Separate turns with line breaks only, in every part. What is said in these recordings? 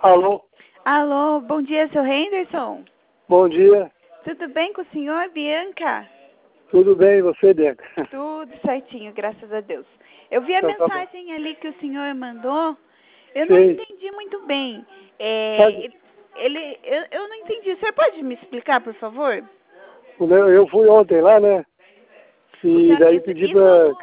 Alô?
Alô, bom dia, seu Henderson.
Bom dia.
Tudo bem com o senhor, Bianca?
Tudo bem, e você, Bianca?
Tudo certinho, graças a Deus. Eu vi a
Então, tá bom.
mensagem ali que o senhor mandou. Eu não
Sim.
entendi muito bem.
Sabe,
Eu não entendi. O senhor pode me explicar, por favor?
eu fui ontem lá, né?
O
E
senhor,
daí pedi pra...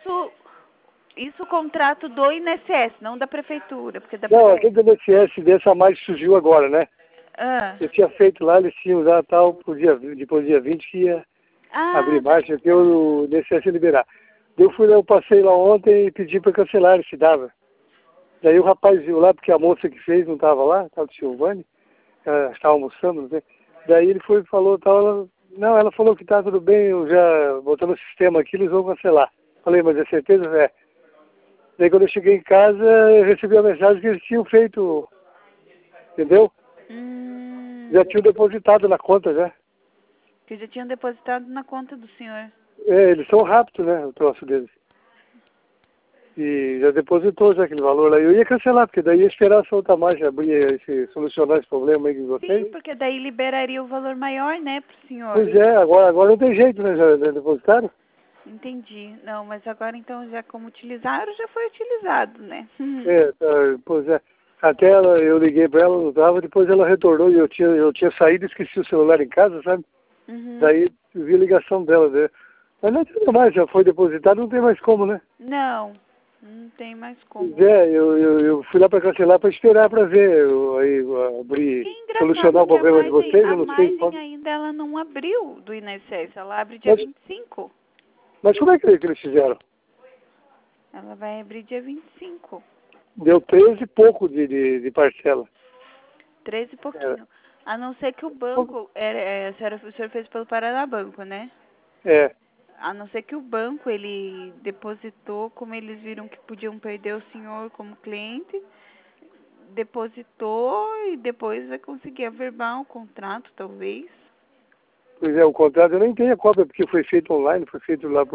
isso contrato do INSS, não da prefeitura, porque da
Não,
prefeitura.
aquele do INSS dessa mais surgiu agora, né?
Ah,
Eu tinha feito lá, eles tinham já tal, depois do dia 20 que ia abrir marcha, que o INSS ia liberar. Eu fui lá, eu passei lá ontem e pedi para cancelar, se dava. Daí o rapaz viu lá, porque a moça que fez não estava lá, estava o Silvane, ela estava almoçando, não sei. Daí ele foi e falou, tal, ela falou que tá tudo bem, eu já botou no sistema aqui, eles vão cancelar. Falei, mas é certeza? É. Daí quando eu cheguei em casa, eu recebi a mensagem que eles tinham feito, entendeu? Já tinham depositado na conta, já.
que já tinham depositado na conta do senhor.
É, eles são rápidos, né, o troço deles. E já depositou já aquele valor lá. Eu ia cancelar, porque daí ia esperar soltar mais, abrir, solucionar esse problema aí com vocês.
Sim, porque daí liberaria o valor maior, né, pro senhor.
Pois é, agora não tem jeito, né, já depositaram?
Entendi. Não, mas agora então já como utilizaram, já foi utilizado, né?
É, pois é. Até eu liguei pra ela, não estava, depois ela retornou e eu tinha saído e esqueci o celular em casa, sabe? Daí eu vi a ligação dela, né? Mas não tem mais, já foi depositado, não tem mais como, né?
Não, não tem mais como.
Pois é, eu fui lá para cancelar para esperar para ver, aí abrir,
E engraçado
solucionar o
que
problema de vocês,
a
eu não sei
margem
quando.
ainda ela não abriu do INSS, ela abre dia
Mas,
25.
mas como é que eles fizeram?
Ela vai abrir dia 25.
Deu 13 e pouco de parcela.
13 e
É,
pouquinho. A não ser que o banco, o senhor fez pelo Paraná Banco, né?
é.
A não ser que o banco, ele depositou, como eles viram que podiam perder o senhor como cliente, depositou e depois vai conseguir averbar o contrato, talvez.
Pois é, o contrato eu nem tenho a cópia, porque foi feito online, foi feito lá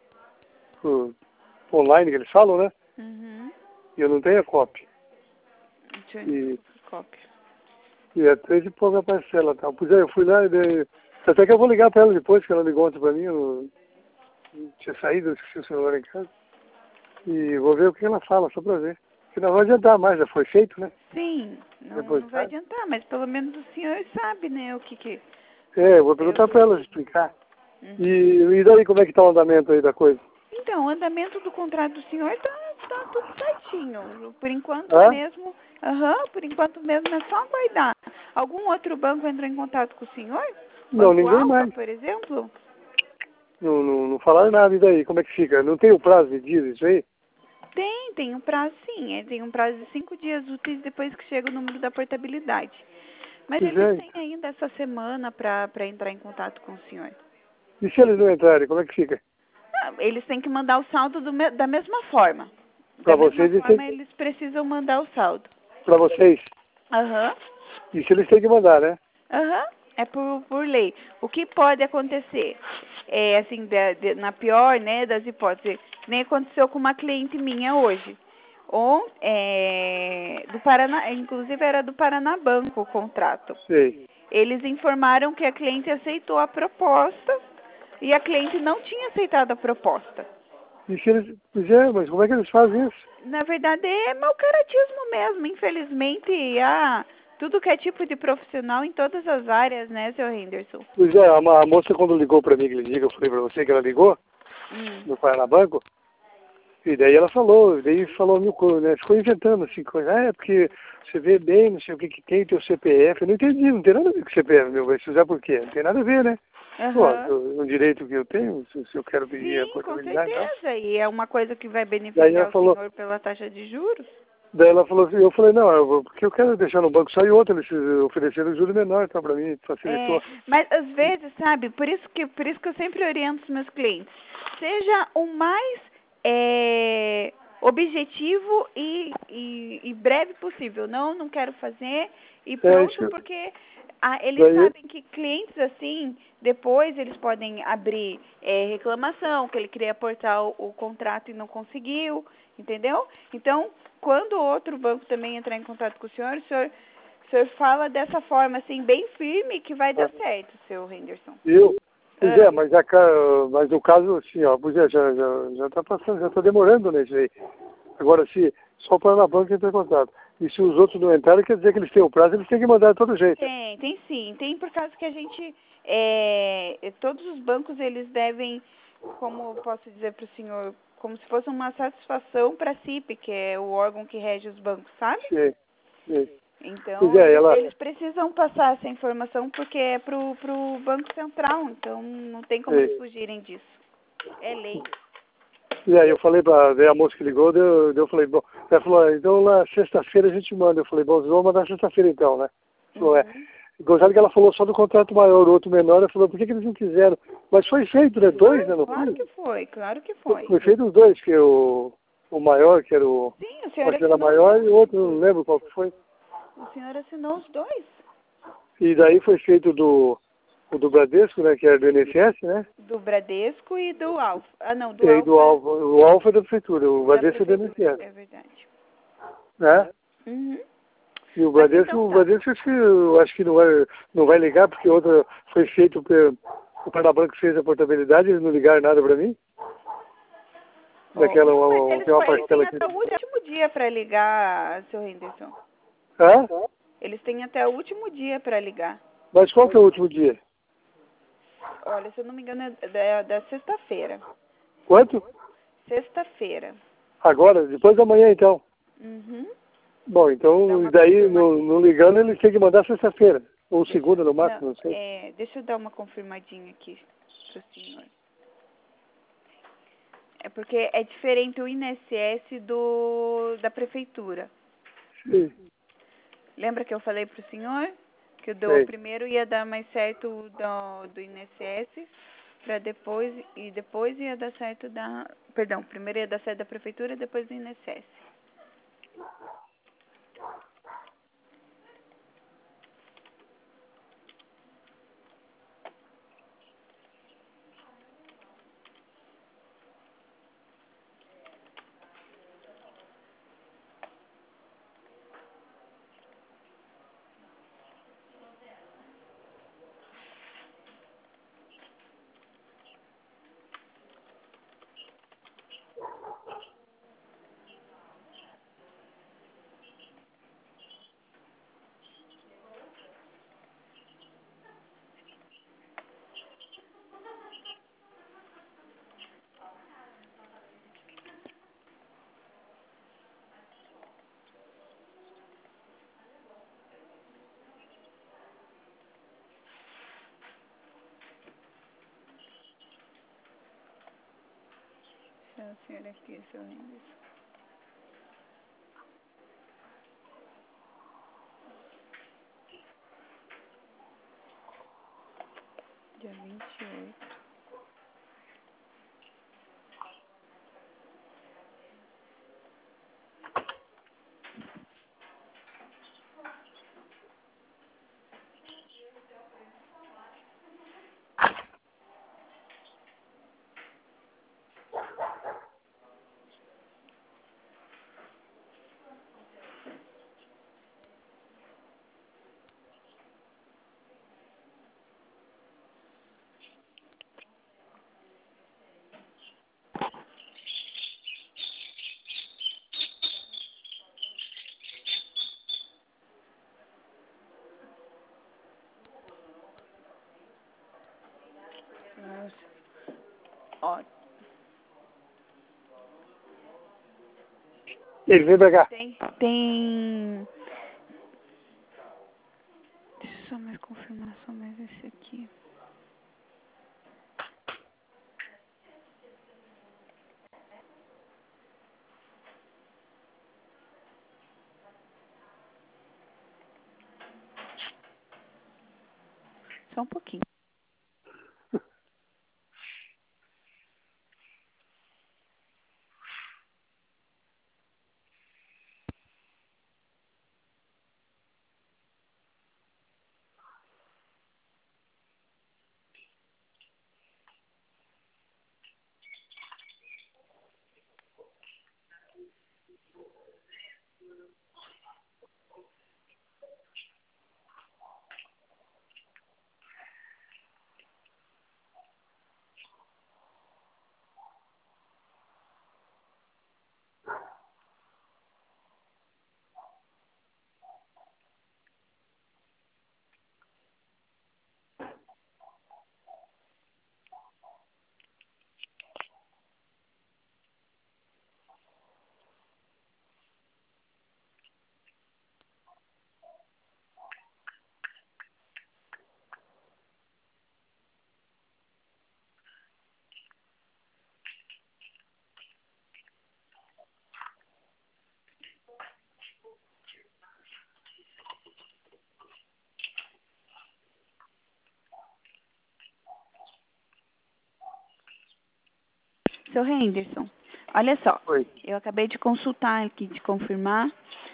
por online, que eles falam, né? E eu não tenho a cópia.
Deixa eu
E,
cópia.
e é 13 e pouco a parcela, tá? Pois é, eu fui lá e daí, até que eu vou ligar para ela depois, que ela ligou ontem para mim, eu não tinha saído, eu esqueci o celular em casa. E vou ver o que ela fala, só para ver. Porque não vai adiantar mais, já foi feito, né?
Sim, não vai
Depositado.
adiantar, mas pelo menos o senhor sabe, né, o que
É, eu vou
deu.
perguntar para ela explicar. E daí, como é que tá o andamento aí da coisa?
Então, o andamento do contrato do senhor tá tudo certinho. Por enquanto
Hã?
mesmo, por enquanto mesmo é só aguardar. Algum outro banco entrou em contato com o senhor?
Não,
Banco
ninguém
Alfa,
mais.
por exemplo?
Não falaram nada, e daí? Como é que fica? Não tem o prazo de dias isso aí?
Tem um prazo sim. Tem um prazo de 5 dias úteis depois que chega o número da portabilidade. Mas
Pois
eles
é.
têm ainda essa semana para entrar em contato com o senhor.
E se eles não entrarem, como é que fica?
Eles têm que mandar o saldo da mesma forma.
Para
Da mesma
vocês,
forma, eles precisam mandar o saldo.
para vocês.
Aham.
Isso eles têm que mandar, né?
Aham. É por lei. O que pode acontecer? É assim, na pior, né, das hipóteses, nem aconteceu com uma cliente minha hoje. Do Paraná, inclusive era do Paraná Banco o contrato.
Sei.
Eles informaram que a cliente aceitou a proposta e a cliente não tinha aceitado a proposta.
E se eles... Pois é, mas como é que eles fazem isso?
Na verdade, é mau caratismo mesmo. Infelizmente, tudo que é tipo de profissional em todas as áreas, né, seu Henderson?
Pois é, a moça quando ligou para mim, que ele liga, eu falei para você que ela ligou, no Paraná Banco, e daí ela falou, mil coisas, né? Ficou inventando assim, coisa. Ah, é porque você vê bem, não sei o que tem o CPF. Eu não entendi, não tem nada a ver com o CPF, meu, vai estudar por quê? Não tem nada a ver, né? Pô, o direito que eu tenho, se eu quero pedir a
Sim, com
portabilidade, não.
certeza. E é uma coisa que vai
Daí ela
beneficiar o
falou,
senhor pela taxa de juros.
daí ela falou assim, eu falei, não, porque eu quero deixar no banco só e outro, eles ofereceram juros menor, então para mim facilitou.
Mas às vezes, sabe, por isso que eu sempre oriento os meus clientes. Seja o mais objetivo e breve possível. Não quero fazer e pronto, porque eles
Daí,
sabem que clientes assim, depois eles podem abrir reclamação, que ele queria aportar o contrato e não conseguiu. Entendeu? Então, quando outro banco também entrar em contato com o senhor fala dessa forma, assim, bem firme, que vai dar certo, seu Henderson.
Eu? Pois é, mas no caso, assim, ó, pois é, já tá passando, já tá demorando nesse aí. Agora, se só para na banca entrar em contato. E se os outros não entrarem, quer dizer que eles têm o prazo, eles têm que mandar de todo jeito.
Tem sim. Tem por causa que a gente, todos os bancos, eles devem, como eu posso dizer para o senhor, como se fosse uma satisfação para a CIP, que é o órgão que rege os bancos, sabe?
Sim.
Então,
Pois é,
eles precisam passar essa informação porque é pro Banco Central, então não tem como eles fugirem disso. É lei.
E aí eu falei a moça que ligou, eu falei, bom, ela falou, então na sexta-feira a gente manda. Eu falei, bom, vamos mandar sexta-feira então, né? Falou, Gostado que ela falou só do contrato maior, o outro menor, ela falou, por que eles não quiseram? Mas foi feito, né? Dois, né?
Claro que foi, claro que foi.
Foi feito os dois, que o maior, que era o...
Sim, o senhor
era maior, e o outro, não lembro qual que foi.
O senhor assinou os dois?
E daí foi feito o do Bradesco, né? Que era do INSS, né?
Do Bradesco e do Alfa. Ah, não, do
E aí
Alfa.
o Alfa é da prefeitura, o Bradesco é do INSS.
É verdade.
Né?
Uhum.
E o Bradesco, eu acho que não vai ligar, porque outra foi feito, o Panabanco fez a portabilidade, eles não ligaram nada para mim. Daquela, tem uma parcela aqui.
Eles têm até o último dia para ligar, seu Henderson.
Hã?
Eles têm até o último dia para ligar.
Mas qual que é o último dia?
Olha, se eu não me engano, é da sexta-feira.
Quanto?
Sexta-feira.
Agora, depois da manhã, então.
Uhum.
Bom, então, daí, não ligando, eles têm que mandar sexta-feira. Ou segunda, no máximo, não sei.
Deixa eu dar uma confirmadinha aqui pro senhor. É porque é diferente o INSS da prefeitura.
Sim.
Lembra que eu falei pro senhor que o primeiro ia dar mais certo do INSS, para depois ia dar certo perdão, primeiro ia dar certo da prefeitura, depois do INSS. Deixa o senhor aqui, seu Henderson. Dia 28. Ó,
Ele vem pra cá.
tem... Deixa eu só mais confirmar só mais esse aqui. Só um pouquinho. Seu Henderson, olha só.
Oi.
Eu acabei de consultar aqui, de confirmar.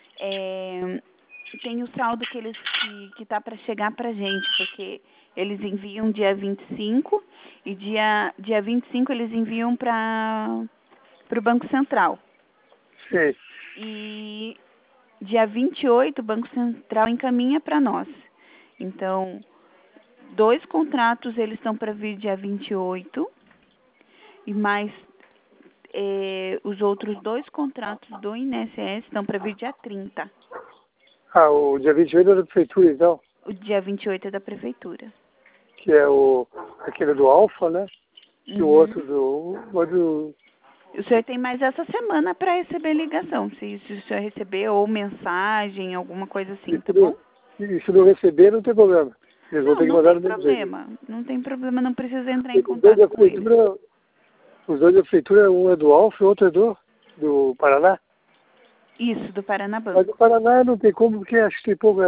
Tem o saldo que tá para chegar pra gente, porque eles enviam dia 25 e dia 25 eles enviam para o Banco Central.
Sim.
E dia 28 o Banco Central encaminha para nós. Então, 2 contratos eles estão para vir dia 28 e mais os outros 2 contratos do INSS estão para vir dia 30.
Ah, o dia 28 é da prefeitura, então?
O dia 28 é da prefeitura.
Que é aquele do Alfa, né? E o outro do...
O senhor tem mais essa semana para receber ligação, se o senhor receber ou mensagem, alguma coisa assim, tá bom?
E se não receber, não tem problema. Eles vão ter que mandar no mesmo jeito.
Não tem problema, não precisa entrar em
Os dois
contato com eles.
Os dois da prefeitura, um é do Alfa e o outro é do Paraná?
Isso, do Paraná Banco.
Mas do Paraná não tem como, porque acho que tem pouco,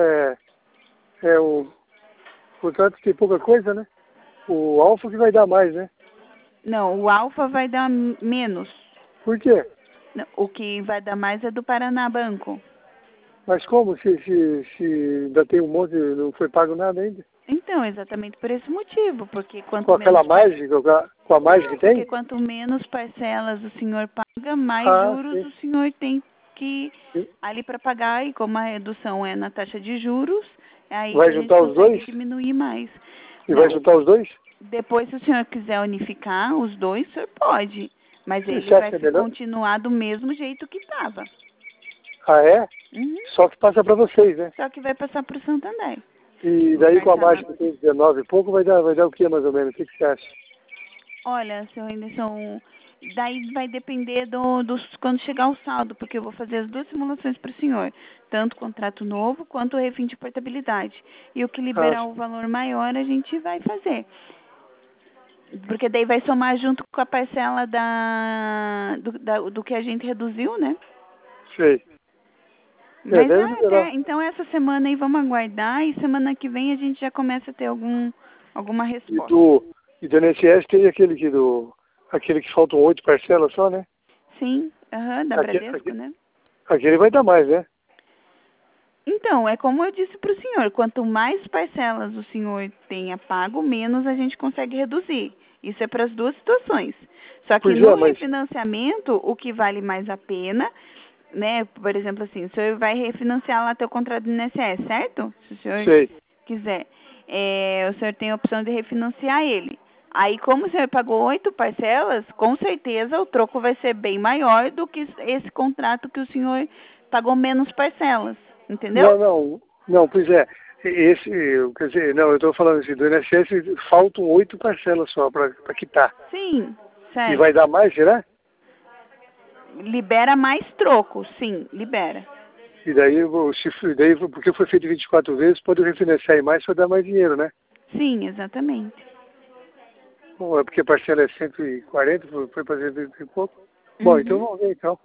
o contrato tem pouca coisa, né? O Alfa que vai dar mais, né?
Não, o Alfa vai dar menos.
Por quê?
Não, o que vai dar mais é do Paraná Banco.
Mas como? Se ainda tem um monte, não foi pago nada ainda?
Então, exatamente por esse motivo, porque quanto
com aquela
menos...
mágica, com a mágica que tem?
Porque quanto menos parcelas o senhor paga, mais juros
sim.
o senhor tem que ali para pagar, e como a redução é na taxa de juros, é aí
vai
que a gente
juntar os
consegue
dois?
diminuir mais.
E vai juntar os dois?
Depois, se o senhor quiser unificar os dois, o senhor pode. Mas ele
Você acha
vai
melhor?
continuar do mesmo jeito que estava.
Ah, é?
Uhum.
Só que passa para vocês, né?
Só que vai passar para o Santander.
E daí com a mágica que tem 19 e pouco, vai dar o que mais ou menos? O que você acha?
Olha, seu Henderson, daí vai depender quando chegar o saldo, porque eu vou fazer as 2 simulações para o senhor, tanto o contrato novo quanto o refim de portabilidade. E o que liberar o valor maior a gente vai fazer. Porque daí vai somar junto com a parcela do que a gente reduziu, né?
Sei.
Mas então essa semana aí vamos aguardar e semana que vem a gente já começa a ter alguma resposta.
E do INSS tem aquele que faltam 8 parcelas só, né?
Sim, da Bradesco, né?
Aquele vai dar mais, né?
Então, é como eu disse para o senhor, quanto mais parcelas o senhor tenha pago, menos a gente consegue reduzir. Isso é para as 2 situações. Só que no refinanciamento, o que vale mais a pena, né? Por exemplo, assim, o senhor vai refinanciar lá teu contrato do INSS, certo? Se o senhor quiser. O senhor tem a opção de refinanciar ele. Aí, como o senhor pagou 8 parcelas, com certeza o troco vai ser bem maior do que esse contrato que o senhor pagou menos parcelas. Entendeu?
Não, pois é. Quer dizer, não, eu estou falando assim, do INSS faltam 8 parcelas só para quitar.
Sim, certo.
E vai dar mais, será?
Libera mais troco, sim, libera.
E daí, porque foi feito 24 vezes, pode refinanciar em mais para dar mais dinheiro, né?
Sim, exatamente.
Bom, é porque a parcela é 140, foi para 100 e pouco. Bom, então vamos ver, então.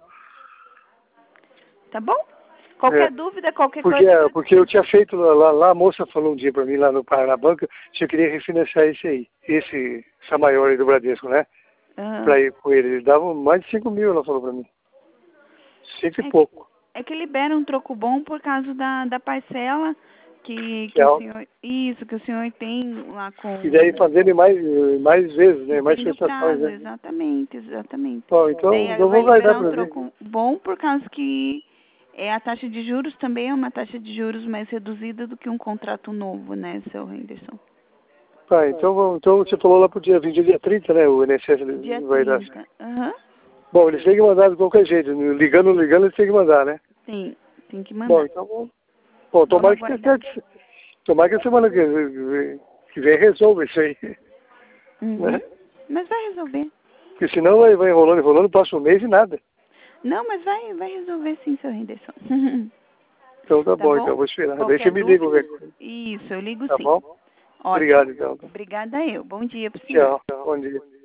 Tá bom? Qualquer dúvida, qualquer coisa...
Porque eu tinha feito, lá a moça falou um dia para mim, lá no Paraná Banca, se eu queria refinanciar esse aí, essa maior aí do Bradesco, né? Para ir com ele. Eles davam mais de 5 mil, ela falou para mim. 5 e pouco.
É que libera um troco bom por causa da parcela que o senhor... Isso, que o senhor tem lá com...
E daí fazendo mais vezes, né? Mais prestações, né?
Exatamente.
Bom, então eu vou guardar para
um troco bom por causa que a taxa de juros também é uma taxa de juros mais reduzida do que um contrato novo, né, seu Henderson?
Tá, então você falou lá pro dia 20, dia 30, né? O INSS vai dar. Bom, eles têm que mandar de qualquer jeito. Ligando, eles têm que mandar, né?
Sim, tem que mandar.
Bom, então tomara que a semana que vem resolva isso aí. Né?
Mas vai resolver.
Porque senão vai enrolando, passa um mês e nada.
Não, mas vai resolver sim, seu Henderson.
Então tá bom, então eu vou esperar. Daí você me liga qualquer coisa.
Isso, eu ligo sim.
Tá bom? Obrigado, então.
Obrigada eu. Bom dia pro senhor.
Tchau, bom dia.